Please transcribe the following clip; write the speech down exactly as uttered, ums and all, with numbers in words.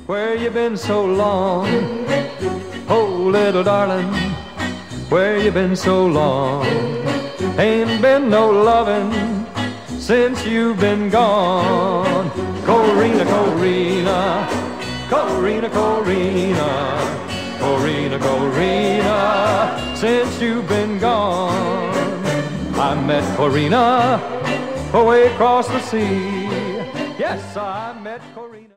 where you been so long? Oh, little darling, where you been so long? Ain't been no loving since you've been gone. Corina, Corina, Corina, Corina, Corina, Corina, since you've been gone. I met Corina away across the sea. Yes, I met Corina.